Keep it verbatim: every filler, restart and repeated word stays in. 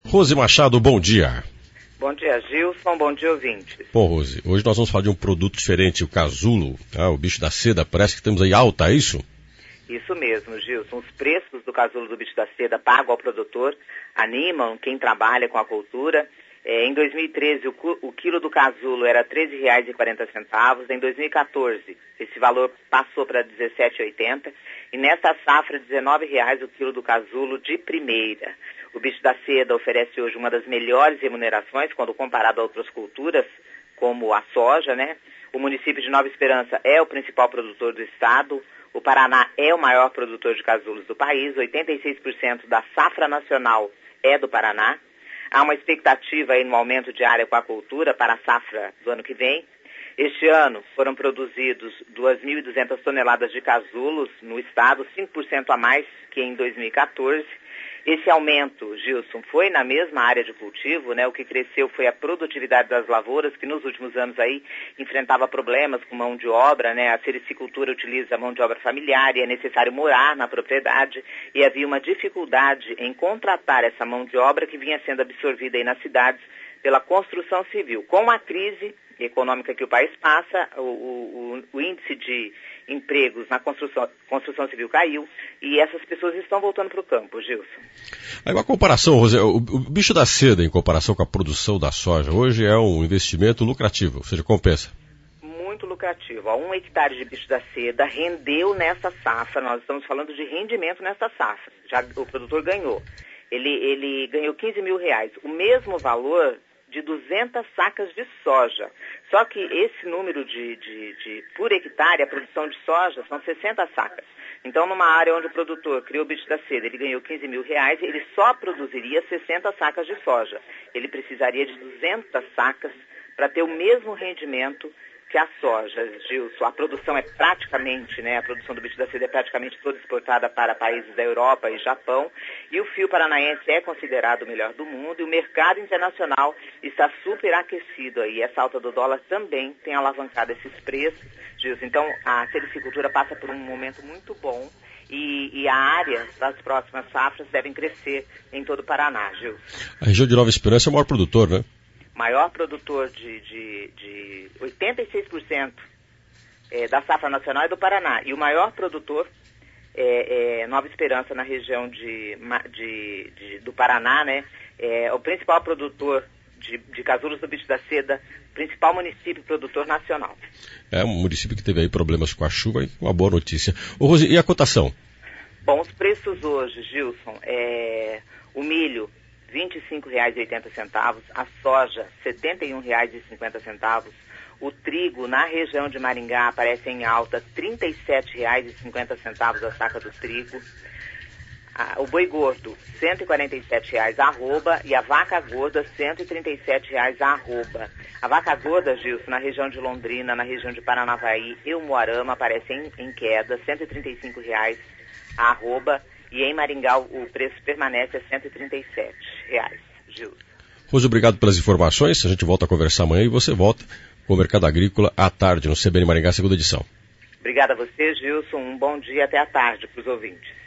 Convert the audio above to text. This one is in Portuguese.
Rose Machado, bom dia. Bom dia, Gilson. Bom dia, ouvintes. Bom, Rose, hoje nós vamos falar de um produto diferente, o casulo, tá? O bicho da seda. Parece que temos aí alta, é isso? Isso mesmo, Gilson. Os preços do casulo do bicho da seda pagos ao produtor animam quem trabalha com a cultura. É, em dois mil e treze, o, o quilo do casulo era treze reais e quarenta centavos. Em dois mil e quatorze, esse valor passou para dezessete reais e oitenta centavos. E nessa safra, dezenove reais o quilo do casulo de primeira. O bicho da seda oferece hoje uma das melhores remunerações quando comparado a outras culturas, como a soja, né? O município de Nova Esperança é o principal produtor do estado. O Paraná é o maior produtor de casulos do país. oitenta e seis por cento da safra nacional é do Paraná. Há uma expectativa aí no aumento de área com a cultura para a safra do ano que vem. Este ano foram produzidos duas mil e duzentas toneladas de casulos no estado, cinco por cento a mais que em dois mil e quatorze. Esse aumento, Gilson, foi na mesma área de cultivo, né? O que cresceu foi a produtividade das lavouras, que nos últimos anos aí enfrentava problemas com mão de obra, né? A sericicultura utiliza mão de obra familiar e é necessário morar na propriedade, e havia uma dificuldade em contratar essa mão de obra que vinha sendo absorvida aí nas cidades pela construção civil. Com a crise econômica que o país passa, o, o, o índice de empregos na construção, construção civil caiu e essas pessoas estão voltando para o campo, Gilson. Aí uma comparação, Rosé, o, o bicho da seda em comparação com a produção da soja, hoje é um investimento lucrativo, ou seja, compensa. Muito lucrativo. Um hectare de bicho da seda rendeu nessa safra, nós estamos falando de rendimento nessa safra, já o produtor ganhou. Ele, ele ganhou quinze mil reais, o mesmo valor de duzentas sacas de soja. Só que esse número de, de, de por hectare, a produção de soja, são sessenta sacas. Então, numa área onde o produtor criou o bicho da seda, ele ganhou quinze mil reais, ele só produziria sessenta sacas de soja. Ele precisaria de duzentas sacas para ter o mesmo rendimento que a soja, Gilson. A produção é praticamente, né, a produção do bicho da seda é praticamente toda exportada para países da Europa e Japão, e o fio paranaense é considerado o melhor do mundo, e o mercado internacional está super aquecido aí. Essa alta do dólar também tem alavancado esses preços, Gilson. Então, a sericicultura passa por um momento muito bom, e, e a área das próximas safras devem crescer em todo o Paraná, Gilson. A região de Nova Esperança é o maior produtor, né? Maior produtor de, de, de oitenta e seis por cento é, da safra nacional é do Paraná. E o maior produtor é, é Nova Esperança, na região de, de, de, do Paraná, né? É o principal produtor de, de casulos do bicho da seda, principal município produtor nacional. É um município que teve aí problemas com a chuva, e uma boa notícia. Ô, Rose, e a cotação? Bom, os preços hoje, Gilson, é, o milho, vinte e cinco reais e oitenta centavos, a soja, setenta e um reais e cinquenta centavos, o trigo na região de Maringá aparece em alta, trinta e sete reais e cinquenta centavos a saca do trigo, a, o boi gordo, cento e quarenta e sete reais a arroba, e a vaca gorda, cento e trinta e sete reais a arroba. A vaca gorda, Gilson, na região de Londrina, na região de Paranavaí e Umuarama aparece em, em queda, cento e trinta e cinco reais a arroba, e em Maringá o preço permanece a cento e trinta e sete reais, Gilson. Rose, obrigado pelas informações. A gente volta a conversar amanhã e você volta com o Mercado Agrícola à tarde no C B N Maringá, segunda edição. Obrigada a você, Gilson. Um bom dia até à tarde para os ouvintes.